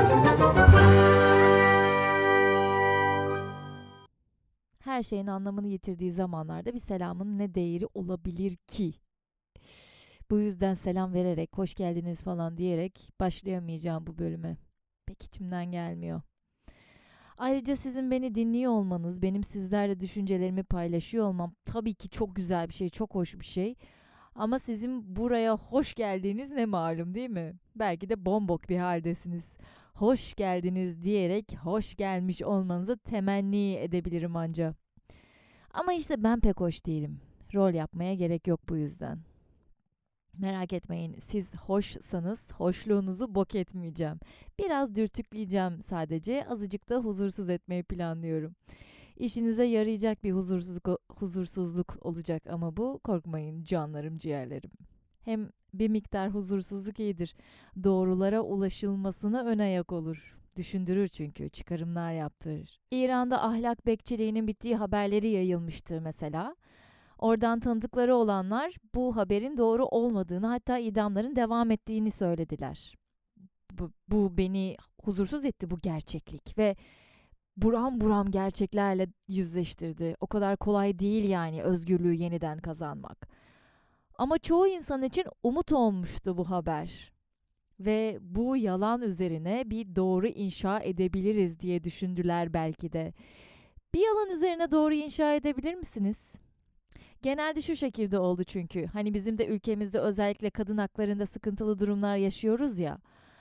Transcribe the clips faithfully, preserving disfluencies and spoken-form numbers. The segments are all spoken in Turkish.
Her şeyin anlamını yitirdiği zamanlarda bir selamın ne değeri olabilir ki? Bu yüzden selam vererek, hoş geldiniz falan diyerek başlayamayacağım bu bölüme. Pek içimden gelmiyor. Ayrıca sizin beni dinliyor olmanız, benim sizlerle düşüncelerimi paylaşıyor olmam tabii ki çok güzel bir şey, çok hoş bir şey. Ama sizin buraya hoş geldiğiniz ne malum, değil mi? Belki de bombok bir haldesiniz. Hoş geldiniz diyerek hoş gelmiş olmanızı temenni edebilirim anca. Ama işte ben pek hoş değilim. Rol yapmaya gerek yok bu yüzden. Merak etmeyin, siz hoşsanız hoşluğunuzu bok etmeyeceğim. Biraz dürtükleyeceğim sadece, azıcık da huzursuz etmeyi planlıyorum. İşinize yarayacak bir huzursuzluk, huzursuzluk olacak ama bu, korkmayın canlarım ciğerlerim. Hem bir miktar huzursuzluk iyidir. Doğrulara ulaşılmasına ön ayak olur. Düşündürür çünkü, çıkarımlar yaptırır. İran'da ahlak bekçiliğinin bittiği haberleri yayılmıştı mesela. Oradan tanıdıkları olanlar bu haberin doğru olmadığını, hatta idamların devam ettiğini söylediler. Bu, bu beni huzursuz etti, bu gerçeklik, ve buram buram gerçeklerle yüzleştirdi. O kadar kolay değil yani özgürlüğü yeniden kazanmak. Ama çoğu insan için umut olmuştu bu haber. Ve bu yalan üzerine bir doğru inşa edebiliriz diye düşündüler belki de. Bir yalan üzerine doğru inşa edebilir misiniz? Genelde şu şekilde oldu çünkü. Hani bizim de ülkemizde özellikle kadın haklarında sıkıntılı durumlar yaşıyoruz ya.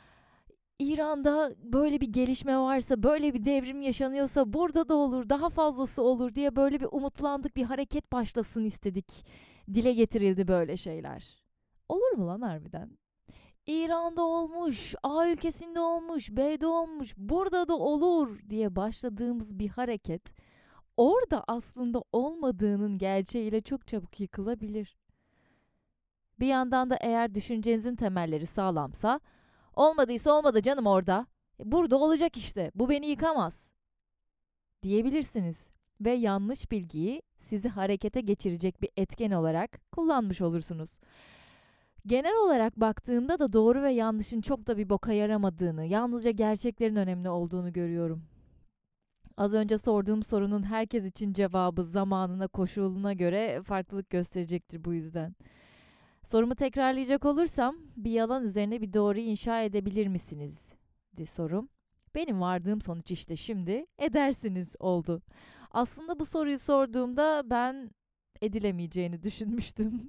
İran'da böyle bir gelişme varsa, böyle bir devrim yaşanıyorsa burada da olur, daha fazlası olur diye böyle bir umutlandık, bir hareket başlasın istedik. Dile getirildi böyle şeyler. Olur mu lan harbiden? İran'da olmuş, A ülkesinde olmuş, B'de olmuş, burada da olur diye başladığımız bir hareket orada aslında olmadığının gerçeğiyle çok çabuk yıkılabilir. Bir yandan da eğer düşüncenizin temelleri sağlamsa, olmadıysa olmadı canım orada. E, Burada olacak işte. Bu beni yıkamaz diyebilirsiniz ve yanlış bilgiyi sizi harekete geçirecek bir etken olarak kullanmış olursunuz. Genel olarak baktığımda da doğru ve yanlışın çok da bir boka yaramadığını, yalnızca gerçeklerin önemli olduğunu görüyorum. Az önce sorduğum sorunun herkes için cevabı zamanına, koşuluna göre farklılık gösterecektir bu yüzden. Sorumu tekrarlayacak olursam, bir yalan üzerine bir doğru inşa edebilir misiniz diye sorum. Benim vardığım sonuç işte şimdi edersiniz oldu. Aslında bu soruyu sorduğumda ben edilemeyeceğini düşünmüştüm.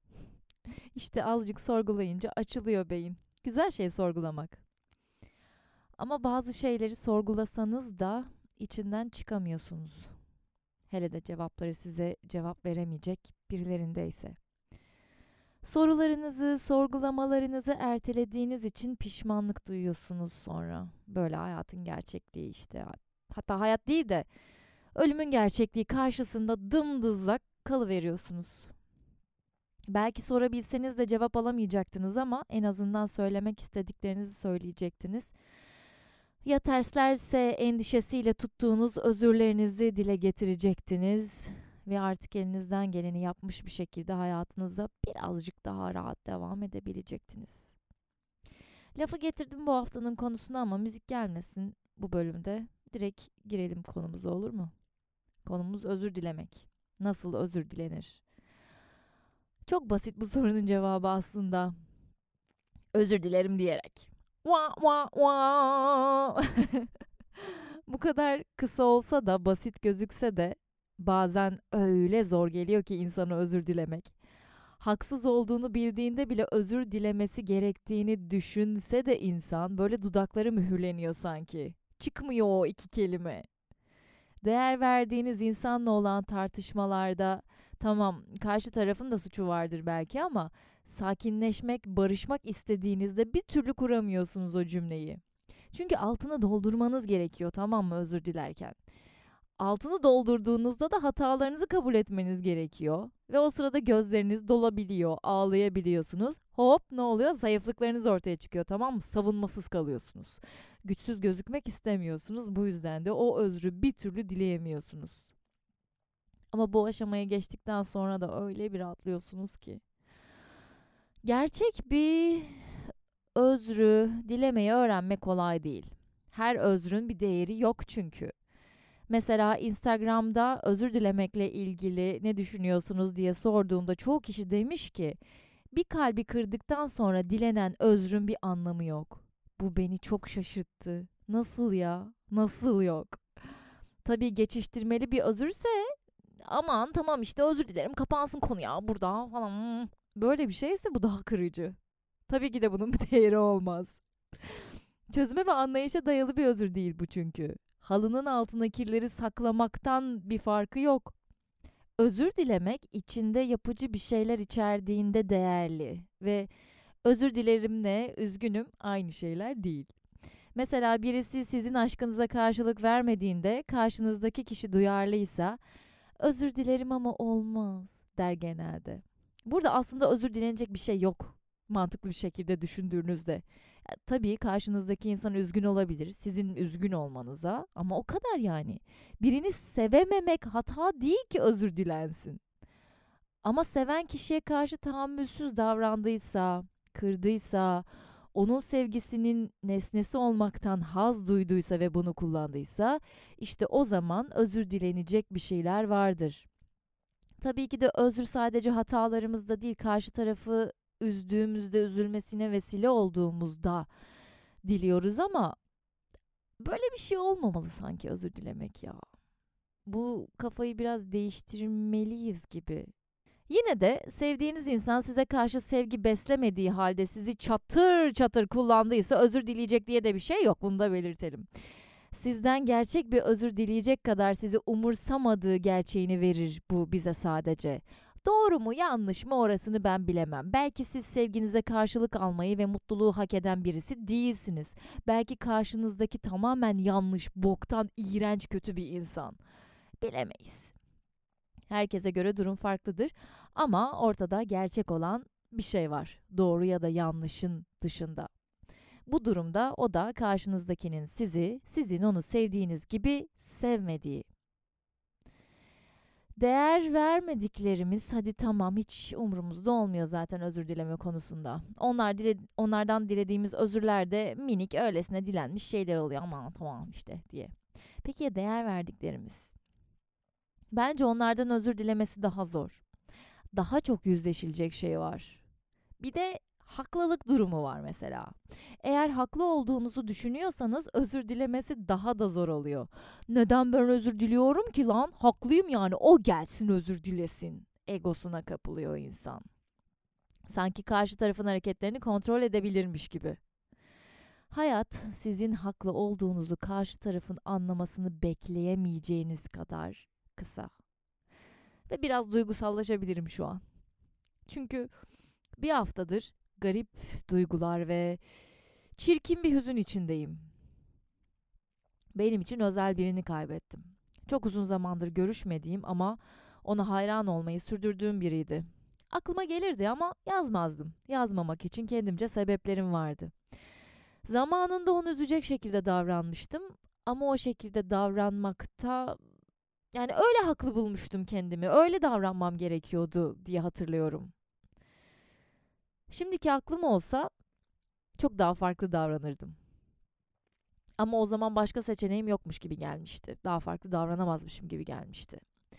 İşte azıcık sorgulayınca açılıyor beyin. Güzel şey sorgulamak. Ama bazı şeyleri sorgulasanız da içinden çıkamıyorsunuz. Hele de cevapları size cevap veremeyecek birilerindeyse. Sorularınızı, sorgulamalarınızı ertelediğiniz için pişmanlık duyuyorsunuz sonra. Böyle hayatın gerçekliği işte. Hatta hayat değil de ölümün gerçekliği karşısında dımdızlak kalıveriyorsunuz. Belki sorabilseniz de cevap alamayacaktınız ama en azından söylemek istediklerinizi söyleyecektiniz. Ya terslerse endişesiyle tuttuğunuz özürlerinizi dile getirecektiniz ve artık elinizden geleni yapmış bir şekilde hayatınıza birazcık daha rahat devam edebilecektiniz. Lafı getirdim bu haftanın konusuna ama müzik gelmesin bu bölümde. Direkt girelim konumuza, olur mu? Konumuz özür dilemek. Nasıl özür dilenir? Çok basit bu sorunun cevabı aslında. Özür dilerim diyerek. Wah wah wah. Bu kadar kısa olsa da, basit gözükse de bazen öyle zor geliyor ki insana özür dilemek. Haksız olduğunu bildiğinde bile özür dilemesi gerektiğini düşünse de insan böyle dudakları mühürleniyor sanki. Çıkmıyor o iki kelime. Değer verdiğiniz insanla olan tartışmalarda tamam, karşı tarafın da suçu vardır belki ama sakinleşmek, barışmak istediğinizde bir türlü kuramıyorsunuz o cümleyi. Çünkü altını doldurmanız gerekiyor, tamam mı, özür dilerken. Altını doldurduğunuzda da hatalarınızı kabul etmeniz gerekiyor. Ve o sırada gözleriniz dolabiliyor, ağlayabiliyorsunuz. Hop, ne oluyor? Zayıflıklarınız ortaya çıkıyor, tamam mı? Savunmasız kalıyorsunuz. Güçsüz gözükmek istemiyorsunuz. Bu yüzden de o özrü bir türlü dileyemiyorsunuz. Ama bu aşamaya geçtikten sonra da öyle bir rahatlıyorsunuz ki. Gerçek bir özrü dilemeyi öğrenmek kolay değil. Her özrün bir değeri yok çünkü. Mesela Instagram'da özür dilemekle ilgili ne düşünüyorsunuz diye sorduğumda çoğu kişi demiş ki bir kalbi kırdıktan sonra dilenen özrün bir anlamı yok. Bu beni çok şaşırttı. Nasıl ya? Nasıl yok? Tabii geçiştirmeli bir özürse aman tamam işte özür dilerim kapansın konu ya burada falan. Böyle bir şeyse bu daha kırıcı. Tabii ki de bunun bir değeri olmaz. Çözüme ve anlayışa dayalı bir özür değil bu çünkü. Halının altına kirleri saklamaktan bir farkı yok. Özür dilemek içinde yapıcı bir şeyler içerdiğinde değerli ve özür dilerimle üzgünüm aynı şeyler değil. Mesela birisi sizin aşkınıza karşılık vermediğinde karşınızdaki kişi duyarlıysa özür dilerim ama olmaz der genelde. Burada aslında özür dilenecek bir şey yok mantıklı bir şekilde düşündüğünüzde. Ya, tabii karşınızdaki insan üzgün olabilir sizin üzgün olmanıza ama o kadar yani. Birini sevememek hata değil ki özür dilensin. Ama seven kişiye karşı tahammülsüz davrandıysa, kırdıysa, onun sevgisinin nesnesi olmaktan haz duyduysa ve bunu kullandıysa, işte o zaman özür dilenecek bir şeyler vardır. Tabii ki de özür sadece hatalarımızda değil, karşı tarafı üzdüğümüzde, üzülmesine vesile olduğumuzda diliyoruz ama böyle bir şey olmamalı sanki özür dilemek ya. Bu kafayı biraz değiştirmeliyiz gibi. Yine de sevdiğiniz insan size karşı sevgi beslemediği halde sizi çatır çatır kullandıysa özür dileyecek diye de bir şey yok. Bunu da belirtelim. Sizden gerçek bir özür dileyecek kadar sizi umursamadığı gerçeğini verir bu bize sadece. Doğru mu yanlış mı orasını ben bilemem. Belki siz sevginize karşılık almayı ve mutluluğu hak eden birisi değilsiniz. Belki karşınızdaki tamamen yanlış, boktan, iğrenç, kötü bir insan. Bilemeyiz. Herkese göre durum farklıdır ama ortada gerçek olan bir şey var. Doğru ya da yanlışın dışında. Bu durumda o da karşınızdakinin sizi, sizin onu sevdiğiniz gibi sevmediği. Değer vermediklerimiz hadi tamam hiç umurumuzda olmuyor zaten özür dileme konusunda. Onlar dile, onlardan dilediğimiz özürler de minik öylesine dilenmiş şeyler oluyor aman tamam işte diye. Peki ya değer verdiklerimiz? Bence onlardan özür dilemesi daha zor. Daha çok yüzleşilecek şey var. Bir de haklılık durumu var mesela. Eğer haklı olduğunuzu düşünüyorsanız özür dilemesi daha da zor oluyor. Neden ben özür diliyorum ki lan? Haklıyım yani o gelsin özür dilesin. Egosuna kapılıyor insan. Sanki karşı tarafın hareketlerini kontrol edebilirmiş gibi. Hayat sizin haklı olduğunuzu karşı tarafın anlamasını bekleyemeyeceğiniz kadar kısa. Ve biraz duygusallaşabilirim şu an. Çünkü bir haftadır garip duygular ve çirkin bir hüzün içindeyim. Benim için özel birini kaybettim. Çok uzun zamandır görüşmediğim ama ona hayran olmayı sürdürdüğüm biriydi. Aklıma gelirdi ama yazmazdım. Yazmamak için kendimce sebeplerim vardı. Zamanında onu üzecek şekilde davranmıştım ama o şekilde davranmakta yani öyle haklı bulmuştum kendimi. Öyle davranmam gerekiyordu diye hatırlıyorum. Şimdiki aklım olsa çok daha farklı davranırdım. Ama o zaman başka seçeneğim yokmuş gibi gelmişti. Daha farklı davranamazmışım gibi gelmişti.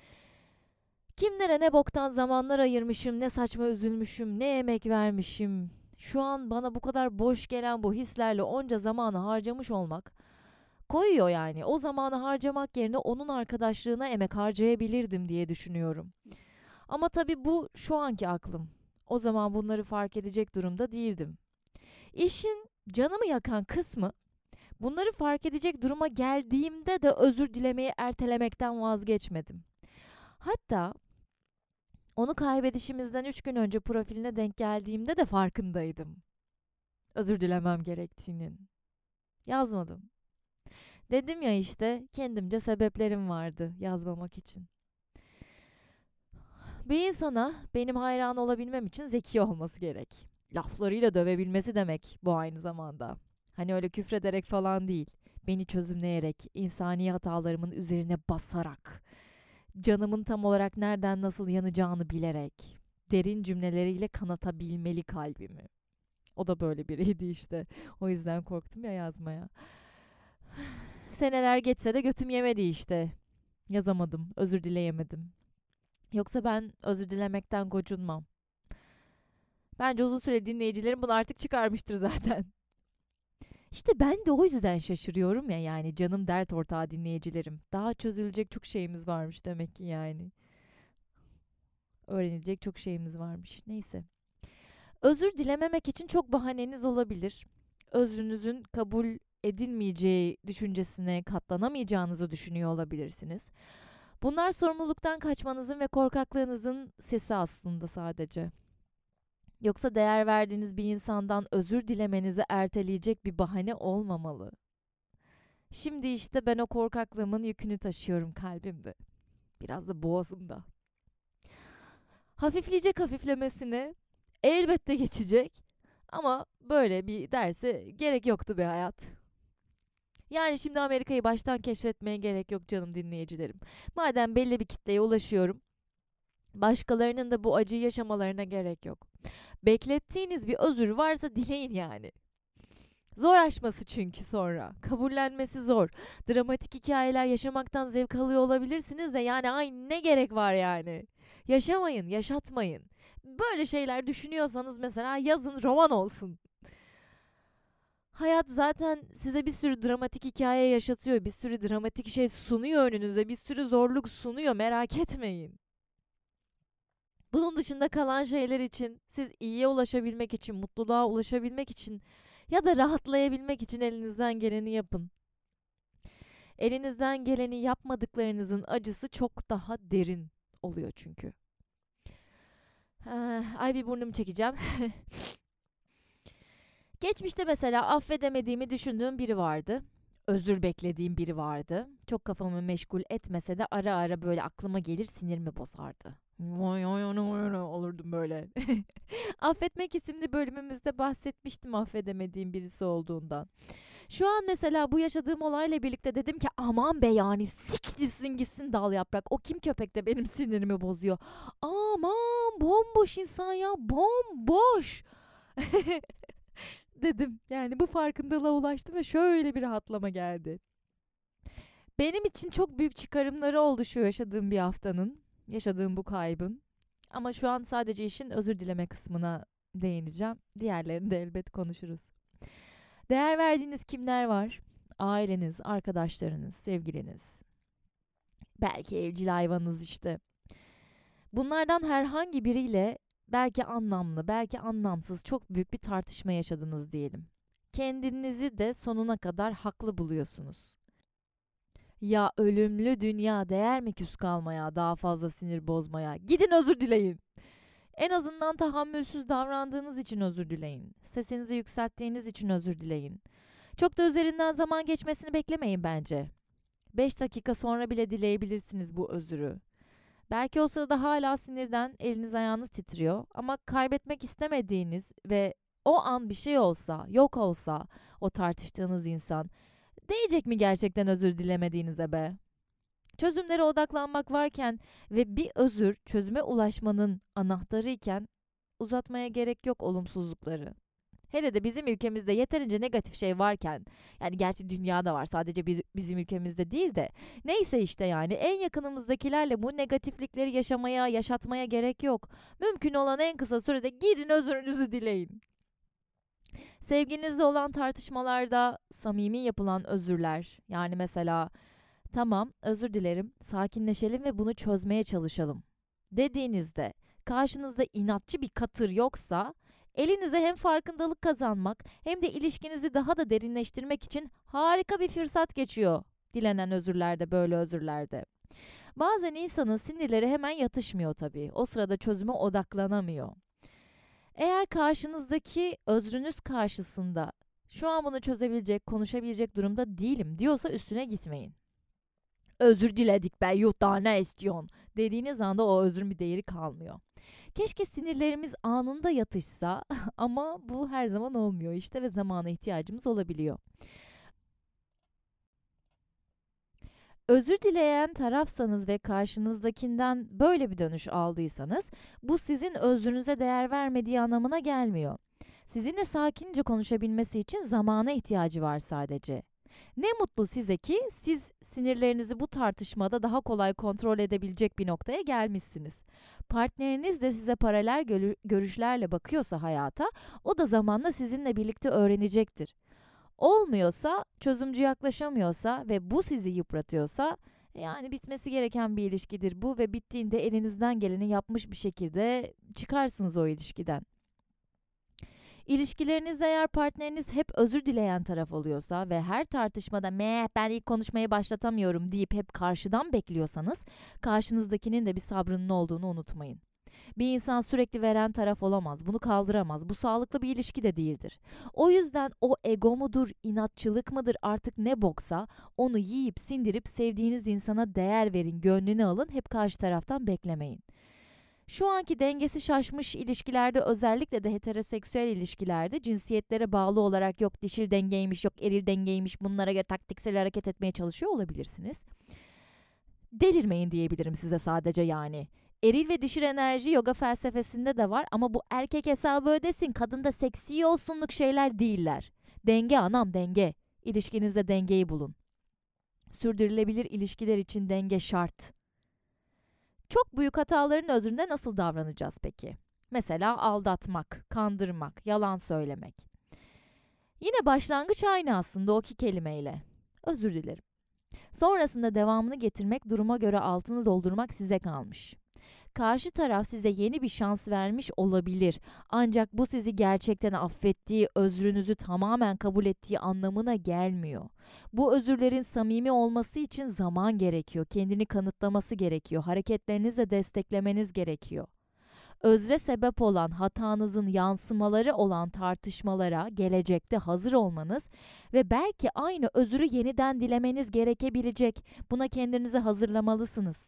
Kimlere ne boktan zamanlar ayırmışım, ne saçma üzülmüşüm, ne emek vermişim. Şu an bana bu kadar boş gelen bu hislerle onca zamanı harcamış olmak koyuyor yani. O zamanı harcamak yerine onun arkadaşlığına emek harcayabilirdim diye düşünüyorum. Ama tabii bu şu anki aklım. O zaman bunları fark edecek durumda değildim. İşin canımı yakan kısmı bunları fark edecek duruma geldiğimde de özür dilemeyi ertelemekten vazgeçmedim. Hatta onu kaybedişimizden üç gün önce profiline denk geldiğimde de farkındaydım. Özür dilemem gerektiğinin. Yazmadım. Dedim ya işte kendimce sebeplerim vardı yazmamak için. Bir insana benim hayran olabilmem için zeki olması gerek. Laflarıyla dövebilmesi demek bu aynı zamanda. Hani öyle küfrederek falan değil. Beni çözümleyerek, insani hatalarımın üzerine basarak, canımın tam olarak nereden nasıl yanacağını bilerek, derin cümleleriyle kanatabilmeli kalbimi. O da böyle biriydi işte. O yüzden korktum ya yazmaya. Seneler geçse de götüm yemedi işte. Yazamadım, özür dileyemedim. Yoksa ben özür dilemekten gocunmam. Bence uzun süre dinleyicilerim bunu artık çıkarmıştır zaten. İşte ben de o yüzden şaşırıyorum ya, yani canım dert ortağı dinleyicilerim. Daha çözülecek çok şeyimiz varmış demek ki yani. Öğrenilecek çok şeyimiz varmış. Neyse. Özür dilememek için çok bahaneniz olabilir. Özrünüzün kabul edilmeyeceği düşüncesine katlanamayacağınızı düşünüyor olabilirsiniz. Bunlar sorumluluktan kaçmanızın ve korkaklığınızın sesi aslında sadece. Yoksa değer verdiğiniz bir insandan özür dilemenizi erteleyecek bir bahane olmamalı. Şimdi işte ben o korkaklığımın yükünü taşıyorum kalbimde. Biraz da boğazımda. Hafifleyecek hafiflemesine, elbette geçecek. Ama böyle bir derse gerek yoktu be hayat. Yani şimdi Amerika'yı baştan keşfetmeye gerek yok canım dinleyicilerim. Madem belli bir kitleye ulaşıyorum, başkalarının da bu acıyı yaşamalarına gerek yok. Beklettiğiniz bir özür varsa dileyin yani. Zor aşması çünkü sonra. Kabullenmesi zor. Dramatik hikayeler yaşamaktan zevk alıyor olabilirsiniz de yani ay ne gerek var yani. Yaşamayın, yaşatmayın. Böyle şeyler düşünüyorsanız mesela yazın, roman olsun. Hayat zaten size bir sürü dramatik hikaye yaşatıyor. Bir sürü dramatik şey sunuyor önünüze. Bir sürü zorluk sunuyor, merak etmeyin. Bunun dışında kalan şeyler için, siz iyiye ulaşabilmek için, mutluluğa ulaşabilmek için ya da rahatlayabilmek için elinizden geleni yapın. Elinizden geleni yapmadıklarınızın acısı çok daha derin oluyor çünkü. Ah, ay bir burnumu çekeceğim. Geçmişte mesela affedemediğimi düşündüğüm biri vardı. Özür beklediğim biri vardı. Çok kafamı meşgul etmese de ara ara böyle aklıma gelir, sinirimi bozardı. Vay vay vay vay olurdum böyle. Affetmek isimli bölümümüzde bahsetmiştim affedemediğim birisi olduğundan. Şu an mesela bu yaşadığım olayla birlikte dedim ki aman be yani siktirsin gitsin dal yaprak. O kim köpek de benim sinirimi bozuyor. Aman bomboş insan ya, bomboş. Dedim. Yani bu farkındalığa ulaştım ve şöyle bir rahatlama geldi. Benim için çok büyük çıkarımları oldu şu yaşadığım bir haftanın, yaşadığım bu kaybın. Ama şu an sadece işin özür dileme kısmına değineceğim. Diğerlerini de elbet konuşuruz. Değer verdiğiniz kimler var? Aileniz, arkadaşlarınız, sevgiliniz. Belki evcil hayvanınız işte. Bunlardan herhangi biriyle belki anlamlı, belki anlamsız çok büyük bir tartışma yaşadınız diyelim. Kendinizi de sonuna kadar haklı buluyorsunuz. Ya ölümlü dünya değer mi küs kalmaya, daha fazla sinir bozmaya? Gidin özür dileyin. En azından tahammülsüz davrandığınız için özür dileyin. Sesinizi yükselttiğiniz için özür dileyin. Çok da üzerinden zaman geçmesini beklemeyin bence. Beş dakika sonra bile dileyebilirsiniz bu özürü. Belki o sırada hala sinirden eliniz ayağınız titriyor ama kaybetmek istemediğiniz ve o an bir şey olsa, yok olsa o tartıştığınız insan değecek mi gerçekten özür dilemediğinize be? Çözümlere odaklanmak varken ve bir özür çözüme ulaşmanın anahtarı iken uzatmaya gerek yok olumsuzlukları. Hele de bizim ülkemizde yeterince negatif şey varken, yani gerçi dünyada var sadece biz, bizim ülkemizde değil de, neyse işte yani en yakınımızdakilerle bu negatiflikleri yaşamaya, yaşatmaya gerek yok. Mümkün olan en kısa sürede gidin özrünüzü dileyin. Sevgilinizle olan tartışmalarda samimi yapılan özürler, yani mesela tamam özür dilerim, sakinleşelim ve bunu çözmeye çalışalım dediğinizde karşınızda inatçı bir katır yoksa elinize hem farkındalık kazanmak hem de ilişkinizi daha da derinleştirmek için harika bir fırsat geçiyor dilenen özürlerde, böyle özürlerde. Bazen insanın sinirleri hemen yatışmıyor tabii. O sırada çözüme odaklanamıyor. Eğer karşınızdaki özrünüz karşısında şu an bunu çözebilecek, konuşabilecek durumda değilim diyorsa üstüne gitmeyin. Özür diledik be yuh daha ne istiyorsun dediğiniz anda o özrün bir değeri kalmıyor. Keşke sinirlerimiz anında yatışsa ama bu her zaman olmuyor işte ve zamana ihtiyacımız olabiliyor. Özür dileyen tarafsanız ve karşınızdakinden böyle bir dönüş aldıysanız bu sizin özrünüze değer vermediği anlamına gelmiyor. Sizinle sakince konuşabilmesi için zamana ihtiyacı var sadece. Ne mutlu size ki siz sinirlerinizi bu tartışmada daha kolay kontrol edebilecek bir noktaya gelmişsiniz. Partneriniz de size paralel görü- görüşlerle bakıyorsa hayata, o da zamanla sizinle birlikte öğrenecektir. Olmuyorsa, çözümcü yaklaşamıyorsa ve bu sizi yıpratıyorsa, yani bitmesi gereken bir ilişkidir bu ve bittiğinde elinizden geleni yapmış bir şekilde çıkarsınız o ilişkiden. İlişkilerinizde eğer partneriniz hep özür dileyen taraf oluyorsa ve her tartışmada meh ben ilk konuşmayı başlatamıyorum deyip hep karşıdan bekliyorsanız, karşınızdakinin de bir sabrının olduğunu unutmayın. Bir insan sürekli veren taraf olamaz, bunu kaldıramaz, bu sağlıklı bir ilişki de değildir. O yüzden o ego mudur, inatçılık mıdır artık ne boksa, onu yiyip sindirip sevdiğiniz insana değer verin, gönlünü alın, hep karşı taraftan beklemeyin. Şu anki dengesi şaşmış ilişkilerde, özellikle de heteroseksüel ilişkilerde cinsiyetlere bağlı olarak yok dişil dengeymiş, yok eril dengeymiş, bunlara göre taktiksel hareket etmeye çalışıyor olabilirsiniz. Delirmeyin diyebilirim size sadece yani. Eril ve dişil enerji yoga felsefesinde de var ama bu erkek hesabı ödesin, kadın da seksi olsunluk şeyler değiller. Denge anam, denge. İlişkinizde dengeyi bulun. Sürdürülebilir ilişkiler için denge şart. Çok büyük hataların özründe nasıl davranacağız peki? Mesela aldatmak, kandırmak, yalan söylemek. Yine başlangıç aynı aslında o iki kelimeyle. Özür dilerim. Sonrasında devamını getirmek, duruma göre altını doldurmak size kalmış. Karşı taraf size yeni bir şans vermiş olabilir. Ancak bu sizi gerçekten affettiği, özrünüzü tamamen kabul ettiği anlamına gelmiyor. Bu özürlerin samimi olması için zaman gerekiyor. Kendini kanıtlaması gerekiyor. Hareketlerinizle desteklemeniz gerekiyor. Özre sebep olan, hatanızın yansımaları olan tartışmalara gelecekte hazır olmanız ve belki aynı özürü yeniden dilemeniz gerekebilecek. Buna kendinizi hazırlamalısınız.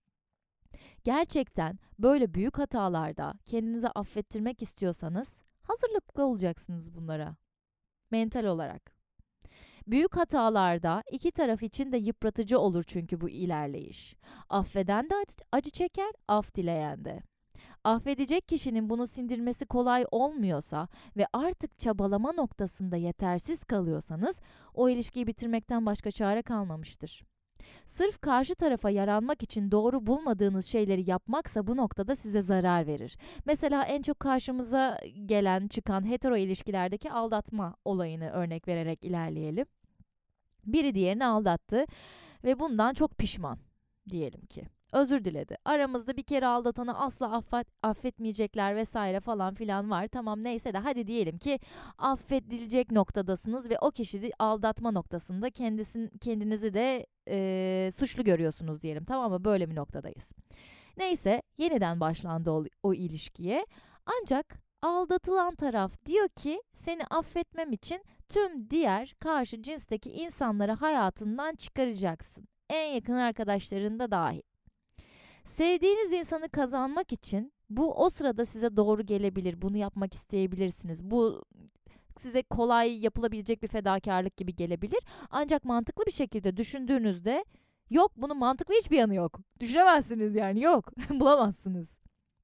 Gerçekten böyle büyük hatalarda kendinizi affettirmek istiyorsanız hazırlıklı olacaksınız bunlara. Mental olarak. Büyük hatalarda iki taraf için de yıpratıcı olur çünkü bu ilerleyiş. Affeden de acı, acı çeker, af dileyen de. Affedecek kişinin bunu sindirmesi kolay olmuyorsa ve artık çabalama noktasında yetersiz kalıyorsanız, o ilişkiyi bitirmekten başka çare kalmamıştır. Sırf karşı tarafa yaranmak için doğru bulmadığınız şeyleri yapmaksa bu noktada size zarar verir. Mesela en çok karşımıza gelen, çıkan hetero ilişkilerdeki aldatma olayını örnek vererek ilerleyelim. Biri diğerini aldattı ve bundan çok pişman diyelim ki. Özür diledi. Aramızda bir kere aldatanı asla affet, affetmeyecekler vesaire falan filan var. Tamam neyse de hadi diyelim ki affedilecek noktadasınız ve o kişi de aldatma noktasında kendisin, kendinizi de e, suçlu görüyorsunuz diyelim. Tamam mı? Böyle bir noktadayız. Neyse yeniden başlandı o, o ilişkiye. Ancak aldatılan taraf diyor ki seni affetmem için tüm diğer karşı cinsteki insanları hayatından çıkaracaksın. En yakın arkadaşların da dahil. Sevdiğiniz insanı kazanmak için bu o sırada size doğru gelebilir. Bunu yapmak isteyebilirsiniz. Bu size kolay yapılabilecek bir fedakarlık gibi gelebilir. Ancak mantıklı bir şekilde düşündüğünüzde yok, bunun mantıklı hiçbir yanı yok. Düşünemezsiniz yani, yok. Bulamazsınız.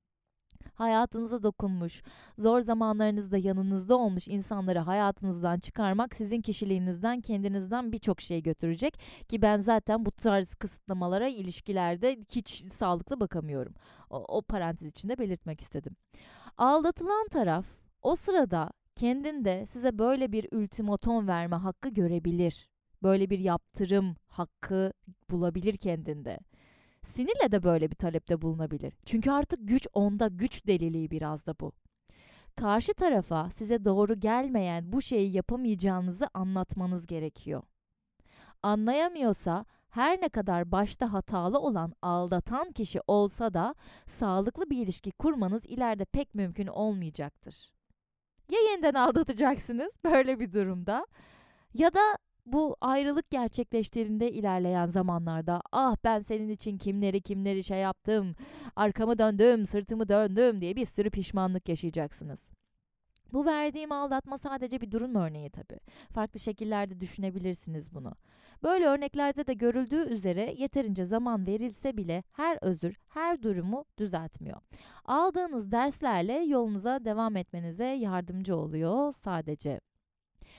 Hayatınıza dokunmuş, zor zamanlarınızda yanınızda olmuş insanları hayatınızdan çıkarmak sizin kişiliğinizden, kendinizden birçok şey götürecek ki ben zaten bu tarz kısıtlamalara ilişkilerde hiç sağlıklı bakamıyorum. O, o parantez içinde belirtmek istedim. Aldatılan taraf o sırada kendinde size böyle bir ultimatom verme hakkı görebilir. Böyle bir yaptırım hakkı bulabilir kendinde. Sinirle de böyle bir talepte bulunabilir. Çünkü artık güç onda, güç deliliği biraz da bu. Karşı tarafa size doğru gelmeyen bu şeyi yapamayacağınızı anlatmanız gerekiyor. Anlayamıyorsa her ne kadar başta hatalı olan aldatan kişi olsa da sağlıklı bir ilişki kurmanız ileride pek mümkün olmayacaktır. Ya yeniden aldatacaksınız böyle bir durumda ya da bu ayrılık gerçekleştiğinde ilerleyen zamanlarda ah ben senin için kimleri kimleri şey yaptım, arkamı döndüm, sırtımı döndüm diye bir sürü pişmanlık yaşayacaksınız. Bu verdiğim aldatma sadece bir durum örneği tabii. Farklı şekillerde düşünebilirsiniz bunu. Böyle örneklerde de görüldüğü üzere yeterince zaman verilse bile her özür her durumu düzeltmiyor. Aldığınız derslerle yolunuza devam etmenize yardımcı oluyor sadece.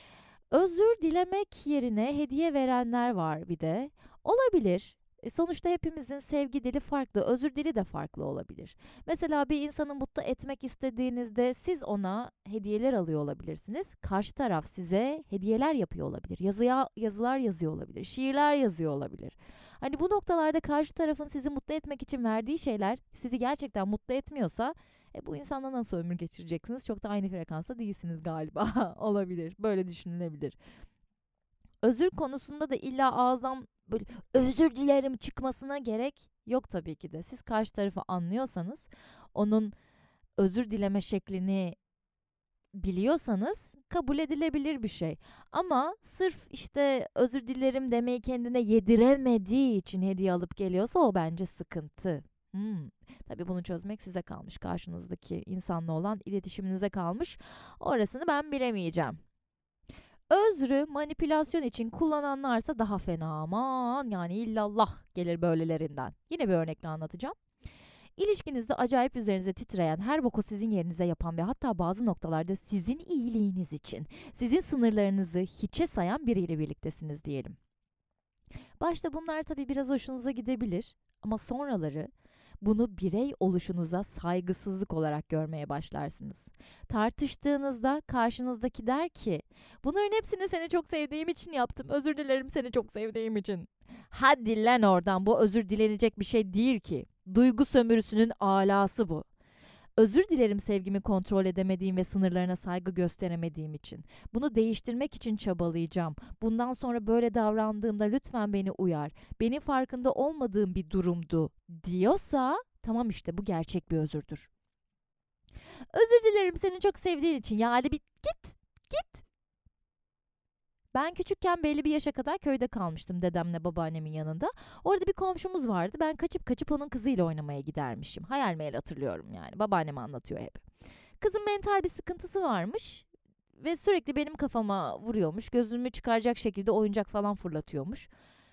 Özür dilemek yerine hediye verenler var bir de. Olabilir. E, Sonuçta hepimizin sevgi dili farklı, özür dili de farklı olabilir. Mesela bir insanı mutlu etmek istediğinizde siz ona hediyeler alıyor olabilirsiniz. Karşı taraf size hediyeler yapıyor olabilir. Yazıya, yazılar yazıyor olabilir, şiirler yazıyor olabilir. Hani bu noktalarda karşı tarafın sizi mutlu etmek için verdiği şeyler sizi gerçekten mutlu etmiyorsa e, bu insanla nasıl ömür geçireceksiniz? Çok da aynı frekansta değilsiniz galiba. Olabilir. Böyle düşünülebilir. Özür konusunda da illa ağızdan böyle özür dilerim çıkmasına gerek yok tabii ki de. Siz karşı tarafı anlıyorsanız, onun özür dileme şeklini biliyorsanız kabul edilebilir bir şey. Ama sırf işte özür dilerim demeyi kendine yediremediği için hediye alıp geliyorsa o bence sıkıntı. Hmm. Tabii bunu çözmek size kalmış. Karşınızdaki insanla olan iletişiminize kalmış. Orasını ben bilemeyeceğim. Özrü manipülasyon için kullananlarsa daha fena, aman yani illallah gelir böylelerinden. Yine bir örnekle anlatacağım. İlişkinizde acayip üzerinize titreyen, her boku sizin yerinize yapan ve hatta bazı noktalarda sizin iyiliğiniz için, sizin sınırlarınızı hiçe sayan biriyle birliktesiniz diyelim. Başta bunlar tabii biraz hoşunuza gidebilir ama sonraları bunu birey oluşunuza saygısızlık olarak görmeye başlarsınız. Tartıştığınızda karşınızdaki der ki, bunların hepsini seni çok sevdiğim için yaptım, özür dilerim seni çok sevdiğim için. Hadi lan oradan, bu özür dilenecek bir şey değil ki. Duygu sömürüsünün alası bu. Özür dilerim sevgimi kontrol edemediğim ve sınırlarına saygı gösteremediğim için. Bunu değiştirmek için çabalayacağım. Bundan sonra böyle davrandığımda lütfen beni uyar. Benim farkında olmadığım bir durumdu diyorsa tamam, işte bu gerçek bir özürdür. Özür dilerim seni çok sevdiğin için. Ya hadi bir git, git. Ben küçükken belli bir yaşa kadar köyde kalmıştım dedemle babaannemin yanında. Orada bir komşumuz vardı. Ben kaçıp kaçıp onun kızıyla oynamaya gidermişim. Hayal meyal hatırlıyorum yani. Babaannem anlatıyor hep. Kızın mental bir sıkıntısı varmış ve sürekli benim kafama vuruyormuş. Gözümü çıkaracak şekilde oyuncak falan fırlatıyormuş.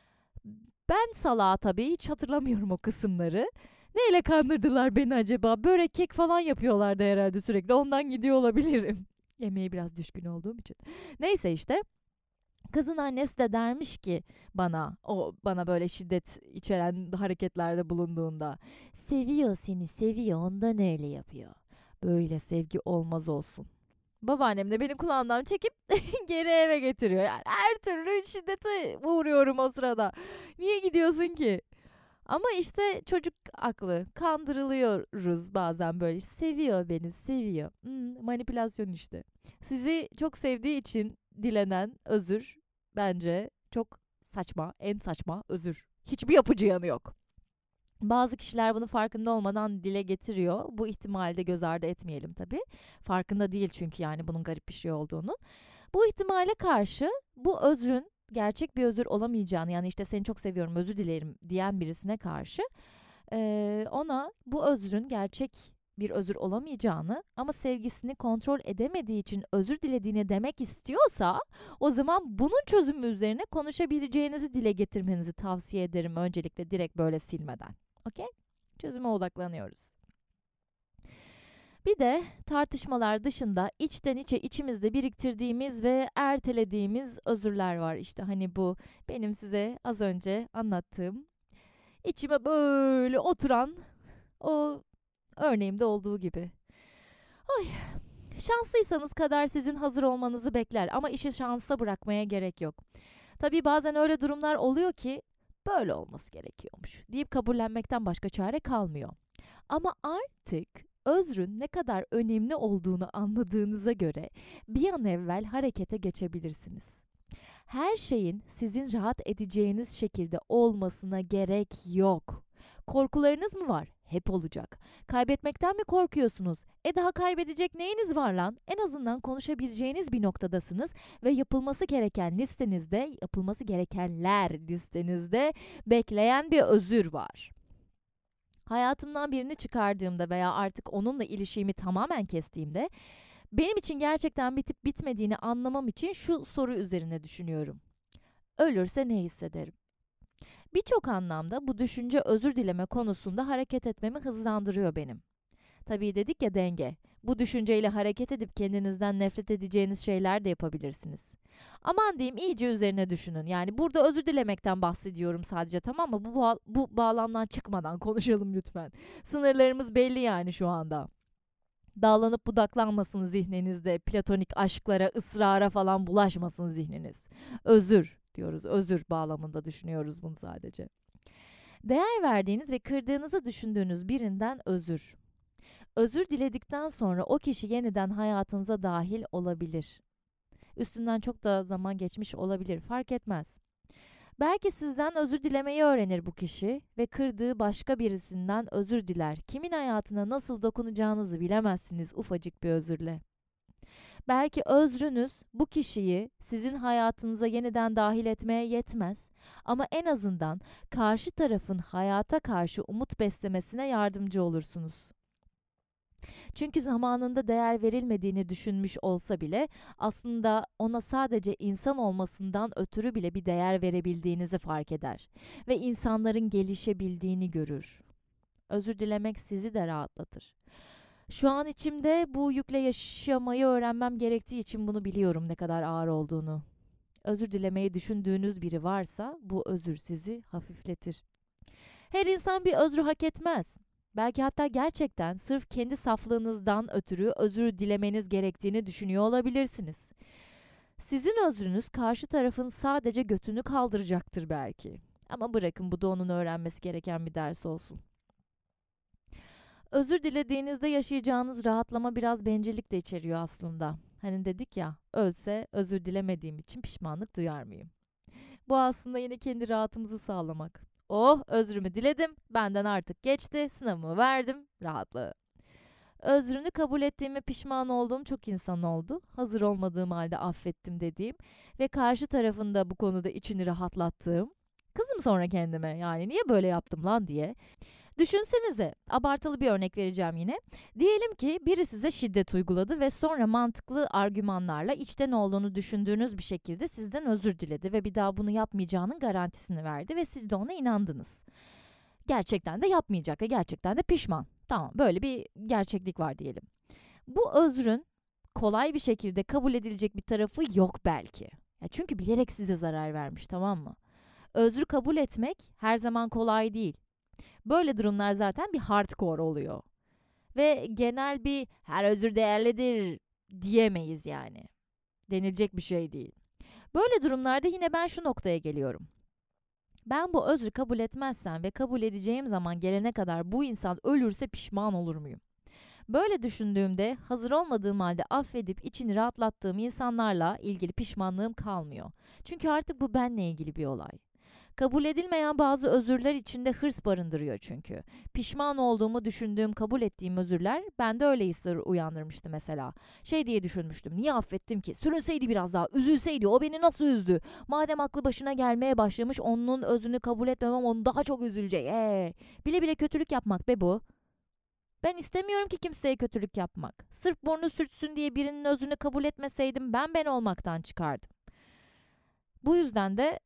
Ben salağa tabii hiç hatırlamıyorum o kısımları. Neyle kandırdılar beni acaba? Börek, kek falan yapıyorlardı herhalde sürekli. Ondan gidiyor olabilirim. Yemeğe biraz düşkün olduğum için. Neyse işte. Kızın annesi de dermiş ki bana, o bana böyle şiddet içeren hareketlerde bulunduğunda, seviyor seni, seviyor, ondan öyle yapıyor. Böyle sevgi olmaz olsun. Babaannem de beni kulağımdan çekip geri eve getiriyor. Yani her türlü şiddete uğruyorum o sırada. Niye gidiyorsun ki? Ama işte çocuk aklı, kandırılıyoruz bazen böyle. Seviyor beni, seviyor. Hmm, manipülasyon işte. Sizi çok sevdiği için dilenen özür bence çok saçma, en saçma özür. Hiçbir yapıcı yanı yok. Bazı kişiler bunu farkında olmadan dile getiriyor. Bu ihtimali de göz ardı etmeyelim tabii. Farkında değil çünkü yani bunun garip bir şey olduğunun. Bu ihtimale karşı bu özrün gerçek bir özür olamayacağını, yani işte seni çok seviyorum özür dilerim diyen birisine karşı eee, ona bu özrün gerçek bir özür olamayacağını ama sevgisini kontrol edemediği için özür dilediğini demek istiyorsa o zaman bunun çözümü üzerine konuşabileceğinizi dile getirmenizi tavsiye ederim, öncelikle direkt böyle silmeden. Okey? Çözüme odaklanıyoruz. Bir de tartışmalar dışında içten içe içimizde biriktirdiğimiz ve ertelediğimiz özürler var. İşte hani bu benim size az önce anlattığım, içime böyle oturan o örneğimde olduğu gibi. Ay, şanslıysanız kader sizin hazır olmanızı bekler ama işi şansa bırakmaya gerek yok. Tabii bazen öyle durumlar oluyor ki böyle olması gerekiyormuş deyip kabullenmekten başka çare kalmıyor. Ama artık özrün ne kadar önemli olduğunu anladığınıza göre bir an evvel harekete geçebilirsiniz. Her şeyin sizin rahat edeceğiniz şekilde olmasına gerek yok. Korkularınız mı var? Hep olacak. Kaybetmekten mi korkuyorsunuz? E daha kaybedecek neyiniz var lan? En azından konuşabileceğiniz bir noktadasınız ve yapılması gereken listenizde, yapılması gerekenler listenizde bekleyen bir özür var. Hayatımdan birini çıkardığımda veya artık onunla ilişkimi tamamen kestiğimde benim için gerçekten bitip bitmediğini anlamam için şu soru üzerine düşünüyorum. Ölürse ne hissederim? Birçok anlamda bu düşünce özür dileme konusunda hareket etmemi hızlandırıyor benim. Tabii dedik ya, denge. Bu düşünceyle hareket edip kendinizden nefret edeceğiniz şeyler de yapabilirsiniz. Aman diyeyim iyice üzerine düşünün. Yani burada özür dilemekten bahsediyorum sadece, tamam mı? Bu, bu, bu bağlamdan çıkmadan konuşalım lütfen. Sınırlarımız belli yani şu anda. Dağlanıp budaklanmasın zihninizde, platonik aşklara, ısrara falan bulaşmasın zihniniz. Özür diyoruz, özür bağlamında düşünüyoruz bunu sadece. Değer verdiğiniz ve kırdığınızı düşündüğünüz birinden özür. Özür diledikten sonra o kişi yeniden hayatınıza dahil olabilir. Üstünden çok da zaman geçmiş olabilir, fark etmez. Belki sizden özür dilemeyi öğrenir bu kişi ve kırdığı başka birisinden özür diler. Kimin hayatına nasıl dokunacağınızı bilemezsiniz ufacık bir özürle. Belki özrünüz bu kişiyi sizin hayatınıza yeniden dahil etmeye yetmez ama en azından karşı tarafın hayata karşı umut beslemesine yardımcı olursunuz. Çünkü zamanında değer verilmediğini düşünmüş olsa bile aslında ona sadece insan olmasından ötürü bile bir değer verebildiğinizi fark eder ve insanların gelişebildiğini görür. Özür dilemek sizi de rahatlatır. Şu an içimde bu yükle yaşamayı öğrenmem gerektiği için bunu biliyorum, ne kadar ağır olduğunu. Özür dilemeyi düşündüğünüz biri varsa bu özür sizi hafifletir. Her insan bir özrü hak etmez. Belki hatta gerçekten sırf kendi saflığınızdan ötürü özür dilemeniz gerektiğini düşünüyor olabilirsiniz. Sizin özrünüz karşı tarafın sadece götünü kaldıracaktır belki. Ama bırakın, bu da onun öğrenmesi gereken bir ders olsun. Özür dilediğinizde yaşayacağınız rahatlama biraz bencillik de içeriyor aslında. Hani dedik ya, ölse özür dilemediğim için pişmanlık duyar mıyım? Bu aslında yine kendi rahatımızı sağlamak. Oh, özrümü diledim, benden artık geçti, sınavımı verdim, rahatlığı. Özrünü kabul ettiğime pişman olduğum çok insan oldu. Hazır olmadığım halde affettim dediğim ve karşı tarafında bu konuda içini rahatlattığım. Kızım sonra kendime, yani niye böyle yaptım lan diye. Düşünsenize, abartılı bir örnek vereceğim yine. Diyelim ki biri size şiddet uyguladı ve sonra mantıklı argümanlarla içten olduğunu düşündüğünüz bir şekilde sizden özür diledi ve bir daha bunu yapmayacağının garantisini verdi ve siz de ona inandınız. Gerçekten de yapmayacak ve gerçekten de pişman. Tamam, böyle bir gerçeklik var diyelim. Bu özrün kolay bir şekilde kabul edilecek bir tarafı yok belki. Ya çünkü bilerek size zarar vermiş, tamam mı? Özrü kabul etmek her zaman kolay değil. Böyle durumlar zaten bir hardcore oluyor. Ve genel bir her özür değerlidir diyemeyiz yani. Denilecek bir şey değil. Böyle durumlarda yine ben şu noktaya geliyorum. Ben bu özrü kabul etmezsem ve kabul edeceğim zaman gelene kadar bu insan ölürse pişman olur muyum? Böyle düşündüğümde hazır olmadığım halde affedip içini rahatlattığım insanlarla ilgili pişmanlığım kalmıyor. Çünkü artık bu benle ilgili bir olay. Kabul edilmeyen bazı özürler içinde hırs barındırıyor çünkü. Pişman olduğumu düşündüğüm, kabul ettiğim özürler bende öyle hisler uyandırmıştı mesela. Şey diye düşünmüştüm, niye affettim ki? Sürünseydi biraz daha, üzülseydi, o beni nasıl üzdü? Madem aklı başına gelmeye başlamış, onun özünü kabul etmemem onu daha çok üzülecek. Ee, bile bile kötülük yapmak be bu. Ben istemiyorum ki kimseye kötülük yapmak. Sırf burnu sürtsün diye birinin özünü kabul etmeseydim ben ben olmaktan çıkardım. Bu yüzden de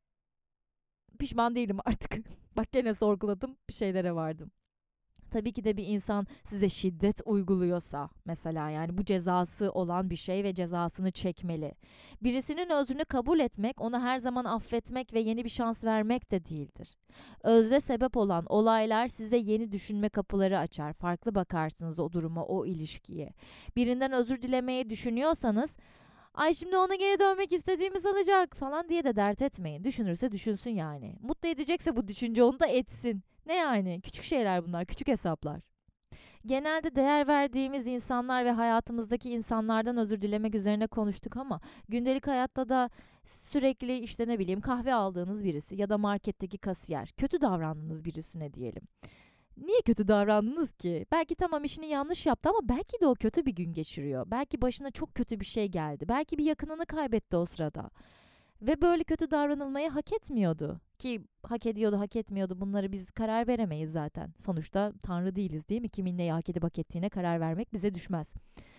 pişman değilim artık. Bak gene sorguladım, bir şeylere vardım. Tabii ki de bir insan size şiddet uyguluyorsa mesela, yani bu cezası olan bir şey ve cezasını çekmeli. Birisinin özrünü kabul etmek, ona her zaman affetmek ve yeni bir şans vermek de değildir. Özre sebep olan olaylar size yeni düşünme kapıları açar. Farklı bakarsınız o duruma, o ilişkiye. Birinden özür dilemeyi düşünüyorsanız, ay şimdi ona geri dönmek istediğimi sanacak falan diye de dert etmeyin. Düşünürse düşünsün yani. Mutlu edecekse bu düşünce onu da etsin. Ne yani? Küçük şeyler bunlar, küçük hesaplar. Genelde değer verdiğimiz insanlar ve hayatımızdaki insanlardan özür dilemek üzerine konuştuk ama gündelik hayatta da sürekli işte ne bileyim kahve aldığınız birisi ya da marketteki kasiyer, kötü davrandığınız birisine diyelim. Niye kötü davrandınız ki? Belki tamam işini yanlış yaptı ama belki de o kötü bir gün geçiriyor. Belki başına çok kötü bir şey geldi. Belki bir yakınını kaybetti o sırada. Ve böyle kötü davranılmayı hak etmiyordu. Ki hak ediyordu, hak etmiyordu, bunları biz karar veremeyiz zaten. Sonuçta Tanrı değiliz değil mi? Kimin neyi hak edip hak ettiğine karar vermek bize düşmez.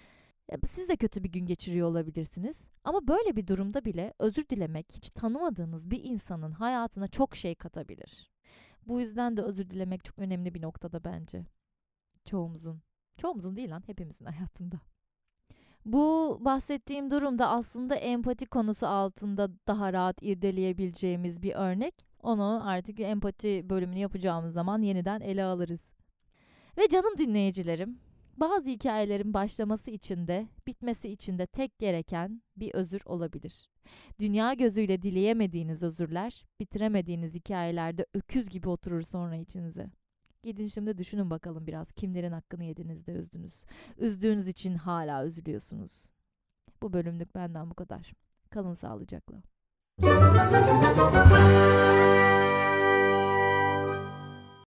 Siz de kötü bir gün geçiriyor olabilirsiniz. Ama böyle bir durumda bile özür dilemek hiç tanımadığınız bir insanın hayatına çok şey katabilir. Bu yüzden de özür dilemek çok önemli bir noktada bence. Çoğumuzun. Çoğumuzun değil lan, hepimizin hayatında. Bu bahsettiğim durumda aslında empati konusu altında daha rahat irdeleyebileceğimiz bir örnek. Onu artık empati bölümünü yapacağımız zaman yeniden ele alırız. Ve canım dinleyicilerim, bazı hikayelerin başlaması için de bitmesi için de tek gereken bir özür olabilir. Dünya gözüyle dileyemediğiniz özürler, bitiremediğiniz hikayelerde öküz gibi oturur sonra içinize. Gidin şimdi düşünün bakalım biraz, kimlerin hakkını yediniz de üzdünüz. Üzdüğünüz için hala üzülüyorsunuz. Bu bölümlük benden bu kadar. Kalın sağlıcakla.